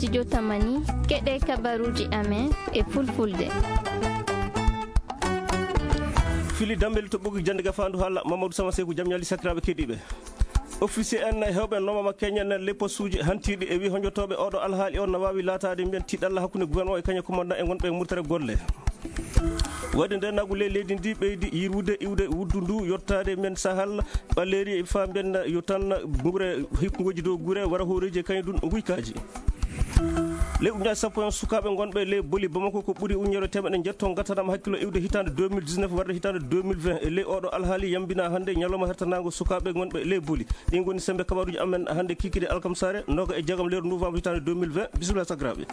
studio Tamani keɗe kabaruji amen e fulfulde. Fili dambel to ɓogi jande gafandu haala Mamadou Sama Sekou jam ñalli sakiraɓe keɗiɓe. Officier en hewɓe nomama Kenya en les postuji hantiɗi e wi honjotoɓe oɗo alhaali on no wawi latade mbiyen tiɗalla hakkude gouvernement e kañum commandant e gonɓe murtere golle. Waɗi ndenagu leydi ndi ɓeydi yirwude iwde wuddu ndu yottade men sahal ɓalleri e famben yo tan gure hikkugoji dow gure wara horeji e kañum ɗum guykaji. Le uñaji sappo en sukaɓe gonɓe le boli Bamako ko ɓuuri uñere temeɗe jetto gatanama hakkilo iwde hitande 2019 warde hitande 2020 e ley oɗo alhaali yambina hande ñalawma hertanago sukaɓe gonɓe le boli ɗin goni sembe kabaruji amen hande kikide alkamsare noga e jagam lewru novembre hitande 2020 bisimilla sakiraɓe.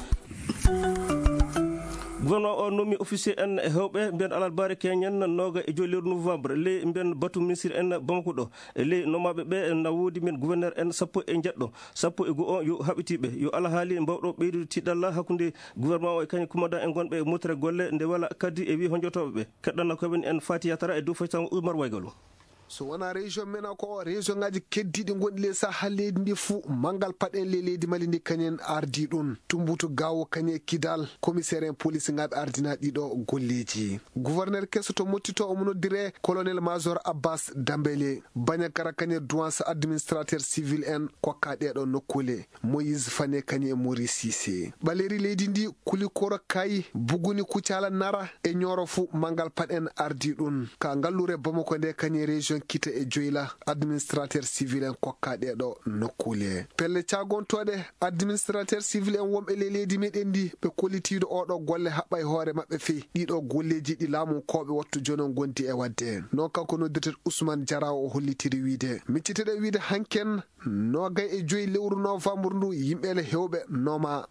Gouvernement o nomi officier en e hewɓe mbiyen alal bare keñen noga e joyi lewru novembre ley mbiyen batu ministre en Bamako ɗo e ley nomaɓe ɓe na woodi men gouverneur en sappo e jeɗɗo sappo e go'o yo haɓitiɓe yo alhaali mbawɗo ɓeydude tiɗalla hakkude gouvernement o e kañum commandant en gonɓe e motere golle nde wala kadi e wi honjotoɓe ɓe keɗɗanno koɓen en Fati Yatara e dow faytan Oumar Waygalou. So wona région mena ko région ngaji keddiɗi gonɗi le saha leydi ndi fuu mangal paɗen le leydi Mali ndi kañen ardi ɗum tumbutu gawo kañe Kidal commissaire en police ngaɓe ardina ɗiɗo golleji. Gouverneur kesso to mottito omo noddire colonel major Abbas Dambélé Bagnakara kañe douance administrateur civil en kokka ɗeɗo nokkule Moïse Fane kañe Maurice Cissé ɓaleri leydi ndi kulikoro kayi buguni kucala nara e ñoro fuu mangal paɗen ardi ɗum ka ngallure Bamako nde kañe région kita e joyla administrateur civil en kokkaɗe ɗo nokkule pelle cagontoɗe administrateur civil en wonɓe le leydi meɗen ndi ɓe kollitiɗo oɗo golle haɓɓa e hoore mabɓe fe ɗiɗo golleji ɗi laamu koɓe wattu jonon gondi e wadde non kanko noddirten Ousmane Diaraw o hollitiri wiide micciteɗe wiide hanken nogay e joyi lewru novembre ndu yimɓele hewɓe noma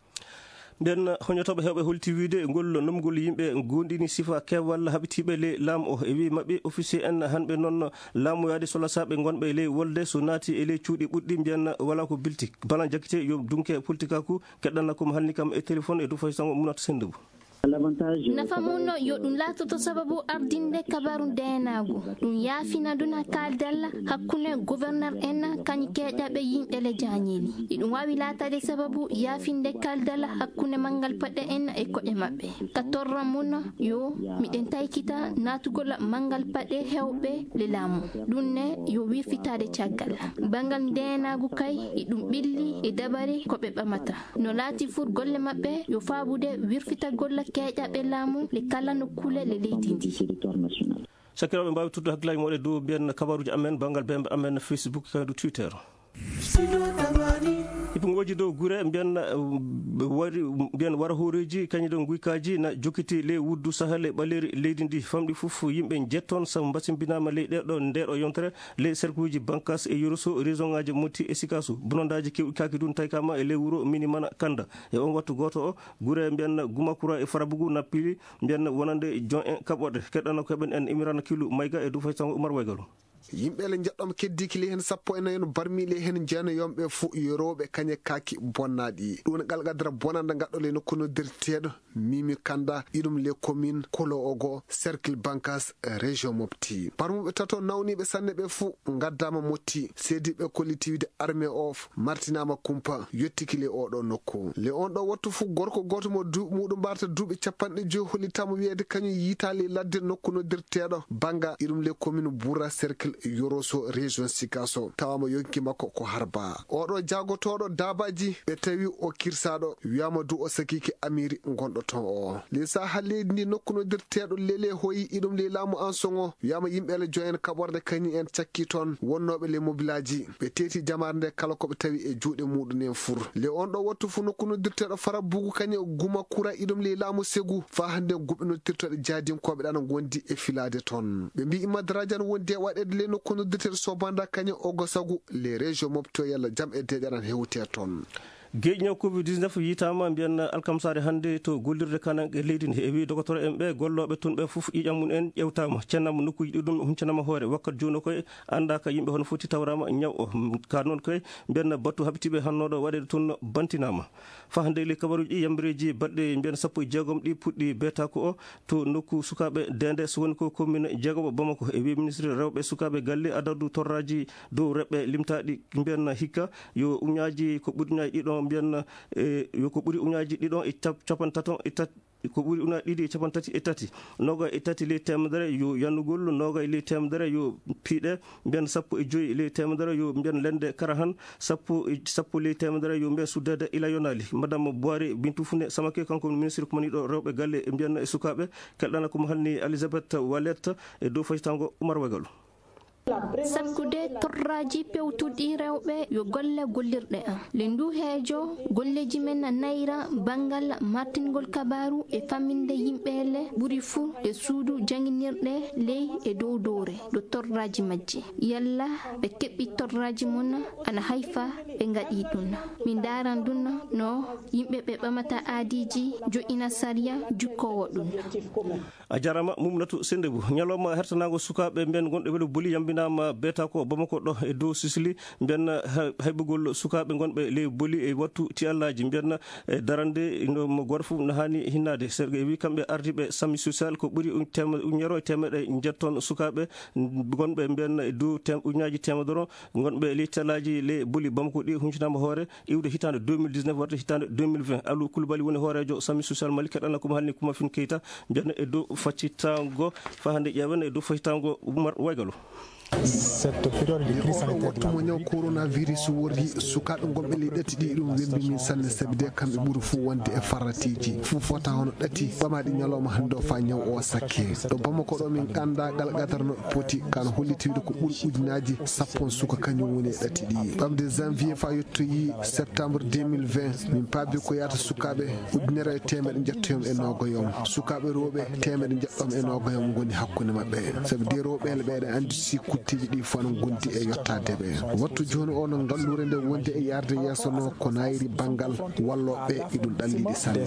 nden hoñotoɓe hewɓe holti wiide ngol nomgol yimɓe gondini sifa kewal haɓitiɓe ley laamu o e wi mabɓe officier en hanɓe noon laamoyade solasaɓe gonɓe ley wolde so naati e ley cuuɗi ɓuɗɗi mbiyen wala ko bilti bala jakkite yo dunke politikaku keɗɗanna komo halni kam e téléphone e dow fay sango munata sendebo. Nafa muno yo ɗum latoto sababu ardinde kabaru ndenagu ɗum yaafina duna kaldalla hakkunde gouverneur en kañum keƴaɓe yimɓele jañeli ɗum wawi latade sababu yaafinde kaldalla hakkunde mangal paɗe en e koƴe mabɓe ka torra muno yo miɗen taykita natugol mangal paɗe hewɓe le laamu ɗum ne yo wirfitade caggal bangal ndenagu kay ɗum ɓilli e dabari koɓe ɓamata no laati fur golle mabɓe yo faabude wirfita golla keƴaɓe laamu le kala nokkule le leydi ndi. sakiraɓe mbawi tudde hakkillaji moɗe dow mbiyen kabaruji amen bangal bembe amen Facebook kadu Twitter ipungoji dow gure mbiyen wara horeji kañum guykaji na jokkiti ley wuddu sahale ɓaleri leydi ndi famɗi foof yimɓe jetton sabu mbasimbinama ley ɗeɗo ndeɗo yontere ley cercle uji Bankas e Yoroso région ngaji Moti e Sikasu bonondaji kewɗi kaki dun taykama e ley wuuro Minimana Kanda e on wattu goto o gure mbiyen Gumakura e Farabougou nappili mbiyen wonande jon en kaɓoɗe keɗɗano koɓen en Imirana Kilu Mayga e dow fay tango Oumar Waygalou. yimɓele jeɗɗom keddiki le hen sappo e nayi barmi le hen jeeno yomɓe fo yoroɓe kañe kaki bonnaɗi ɗum ne galgadara bonande gaɗɗole nokku noddirteɗo Mimi Kanda iɗum les communes Kolo Ogo cercle Bankas région Mopti parmuɓe tato nawniɓe sanne ɓe fo gaddama Motti seediɓe collectivité armée of martinama kumpa yettiki le oɗo nokku le on ɗo wattu fo gorko goto mo duuɓi muɗum mbarta duuɓi capanɗe joyi hollitama wiyede kañum yitali ladde nokku noddirteɗo banga iɗum les communes Boura cercle Yoroso région Sikaso tawama yonki makko ko harba oɗo jagotoɗo dabaji ɓe tawi o kirsaɗo wiyama du o sakiki amiri gonɗo ton o lesa ha leydi ndi nokku noddirteɗo lele hoyi iɗum le laamu en songo wiyama yimɓele joyen kaɓorde kañum en cakki toon wonnoɓe le mobilaji ɓe teeti jamare nde kala koɓe tawi e juuɗe muɗum en fur le on ɗo wattu fu nokku noddirteɗo Farabougou kañum Gumakura iɗum le laamu Ségou fa hande guɓe noddirteɗo jadinkoɓe ɗana gondi e filade toon ɓe mbi immadradian wondi e waɗede le nokku noddirteɗo Sobanda kañum Ogo Sagu les régions Mopto yalla jam e deƴaran hewte toon geƴño Covid-19 yitama mbiyen alkamsare hande to gollirde kananɓe leydi ndi e wi docteur en ɓe golloɓe tun ɓe foof ƴiƴam mum en ƴewtama cennama nokkuji ɗiɗum huccanama hoore wakkat joni koye andaka yimɓe hono foti tawrama ñaw o ka noon koye mbiyen battu habitiɓe hannoɗo waɗede tun bantinama fa hande le kabaruji ɗi yambireji baɗɗe mbiyen sappo e jeegom ɗi puɗɗi betako o to nokku sukaɓe Dende so woni ko commune jeegomo Bamako e wi ministre rewɓe sukaɓe galle adadu torraji dow reɓɓe limtaɗi mbiyen hikka yo uñaji ko ɓurñaji ɗiɗo mbiyen yo ko ɓuri uñaji ɗiɗon e capan taton e tati ko ɓuri una ɗiɗi e capan tati e tati noga e tati ley temedere yo yannugol noga e ley temedere yo piiɗe mbiyen 15 ley temedere yo mbiyen lende karahan 10 ley temedere yo mbiyen suddede ila yonali madame Boiri Bintou Founé Samake kanko ministre ko maniɗo rewɓe galle e mbiyen e sukaɓe kelɗana komo halni Elisabeth Wallet e dow fayitango Oumar Wagalu. sakkude torraji pewtuɗi rewɓe yo golle gollirɗe an le ndu heejo golleji men nayra bangal martingol kabaru e famminde yimɓele ɓuri fuu e suudu janginirɗe ley e dow dowre ɗo torraji majji yalla ɓe keɓɓi torraji mum ana hayfa ɓe gaɗi ɗum min daran ɗum no yimɓe ɓe ɓamata aadiji joƴina sariya jukkowo ɗum. a jarama Mumnatu Sendebou ñalawma hertanago sukaɓe mbiyen gonɗe welo boli yambinama beta ko Bamako ɗo e dow Sicily mbiyen haybugol sukaɓe gonɓe ley boli e wattu tiyallaji mbiyen darande no goto fof no hani hinnade sergue wi kamɓe ardiɓe sami social ko ɓuuri uñero e temeɗe jetton sukaɓe gonɓe mbiyen e dow uñaji temedere gonɓe ley tiyallaji ley boli Bamako ɗi huccinama hoore iwde hitande 2019 warde hitande 2020 Alou Coulibaly woni hoorejo sami social Mali keɗana komo halni Kuma Fin Keita mbiyen e dow faccitango fa hande ƴeewen e dow faccitango Oumar Wagalu. cette période de crise sanitaire wattumo ñaw coronavirus worgi sukaɓe gonɓe ley ɗati ɗi ɗum wembi min sanne sabi de kamɓe ɓuuri fuu wonde e farratiji fuu fota hono ɗati ɓamaɗi ñalawma hande o fa ñaw o sakke ɗo Bamako ɗo min ganda gal gadarno poti kan hollitiwde ko ɓuuri ujunaji 10 suka kañum woni e ɗati ɗi ɓamde janvier fa yettoyi septembre 2020 min paabi ko yata sukaɓe ujunere e temeɗe jettoyom e nogoyom sukaɓe rewɓe temeɗe jeɗɗom e nogoyom goni hakkude mabɓe sabi de rewɓele ɓeɗe andi si kuttiji ɗi fof no gondi e yettade ɓe wattu joni o no ngallure nde wondi e yarde yesso no ko nayri banggal walloɓe e ɗum ɗallidi sanne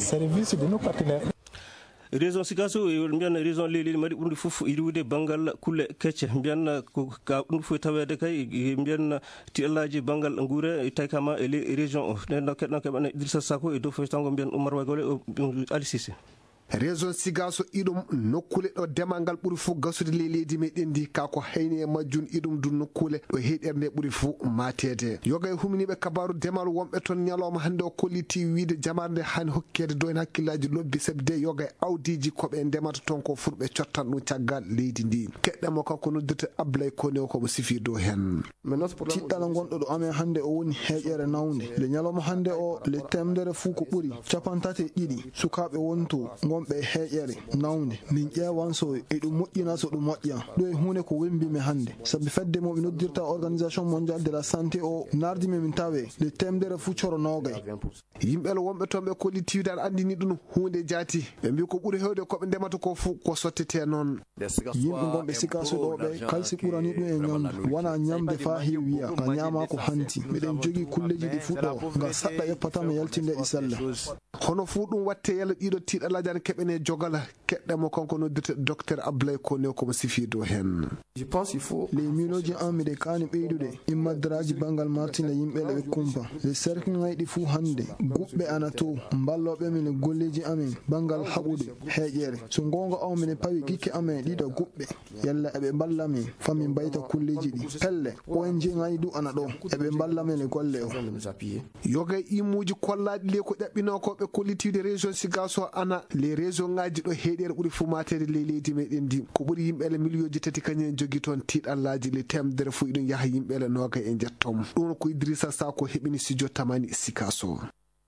région Sikaso mbiyen région leydi mari ɓurdi fof iwde banggal kulle kecce mbiyen ko ka ɗum fof tawede kay mbiyen tiyallaji banggal guure tawi kama e région o nden keɗɗon keɓane Idrissa Sako e dow fotango mbiyen Oumar Wagole Ali Cissé. région Sigaso iɗum nokkule ɗo demal ngal ɓuuri fof gasude ley leydi meɗen ndi kako hayni e majjum iɗum du nokkule ɗo heeɗerde ɓuuri fof matede yoga e huminiɓe kabaru demal wonɓe toon ñalawma hande o kolliti wiide jamarde hani hokkede dow en hakkillaji lobbi sabi de yoga e awdiji koɓe ndemata toon ko furɓe cottan ɗum caggal leydi ndi keɗɗamo kanko noddirte Ablay Kone o komo sifi dow hen tiɗɗala gonɗo ɗo amen hande o woni heeƴere nawde le ñalawma hande o le temdere fuu ko ɓuuri 32 sukaɓe wonto gonɓe heeƴere nawde min ƴeewan so e ɗum moƴƴina so ɗum moƴƴa ɗo e hunde ko wembimi hande sabi fedde mo ɓe noddirta organisation mondial de la santé o nardimi min tawe le temdere fuu coro nogay yimɓele wonɓe toon ɓe kollitiwde aɗa andini ɗum hunde jaati ɓe mbi ko ɓuuri hewde koɓe ndemata ko fuu ko sottete noon yimɓe gonɓe Sikaso ɗo ɓe kalsi ɓurani ɗum e ñamdu wona ñamde fa heewiya ga ñama ko hanti miɗen jogui kulleji ɗi fuu ɗo ga saɗɗa ƴeppatama yaltinde e sella hono fuu ɗum watte yalla ɗiɗo tiiɗalaji ana keɓene jogala keɗɗemo kanko noddirte docteur Ablay Kone komo sifi dow hen les miloji an miɗe kani ɓeydude immaddiraji banggal martine yimɓele ɓe kumpa le cercle fuu hande guɓɓe ana to balloɓe min golleji amen banggal haɓude heeƴere so gonga on mine pawi gikke amen ɗiɗo guɓɓe yalla eɓe ballamin famin bayta kulleji ɗi pelle ONG ŋayi du ana ɗo eɓe ballamin e golle o yoga immuji kollaɗi le ko ɗaɓɓinokoɓe kollitiwde région Sigaso ana les région ngaji ɗo heeɗere ɓuuri fuu matede ley leydi meɗen ndi ko ɓuuri yimɓele millioji 3 kañum jogui toon tiiɗallaji le temdere fuu iɗum yaaha yimɓele noga e jettom ɗum ko Idrissa Sako heɓini studio Tamani Sikaso.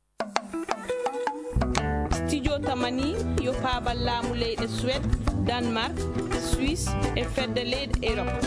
Studio Tamani yo paabal laamu leyɗe Suède, Danemark, Suisse e fedde leyɗe Europe.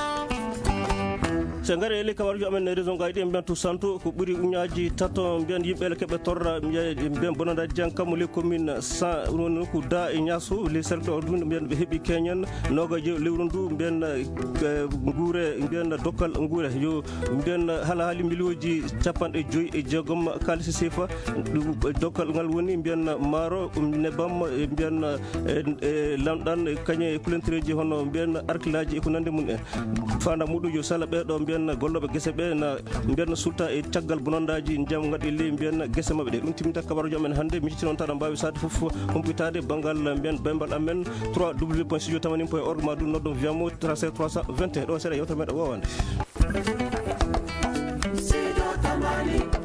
so ngari ele kabaruji amen région gaji ɗi mbiyan tout santo ko ɓuuri uñaji tato mbiyan yimɓele keɓe torra mbiyan bonadaji jan kammo les commune 100 woni ko da e ñasso les cercle o ɗum mbiyan ɓe heeɓi keñen noga jew lewru ndu mbiyan guure mbiyan dokkal guure yo mbiyan haali milioji 50 kalisi sefa dokkal ngal woni mbiyan maaro nebam mbiyan lamɗan kañe kulentereji hono mbiyan arkilaji e ko nande mum en fanda muɗum yo sala ɓeɗo mbiyan golloɓe guese ɓe na mbiyan sulta e caggal bonondaji jaam gaɗi ley mbiyan guese mabɓe ɗe ɗum timminta kabaruji amen hannde mi cittinon taɗa mbawi sade foof humpitade banggal mbiyan bembal amen www.studiotamani.org ma ɗum noddon wiyamo 37 321 ɗon seeɗa yewtere meɗen wowande.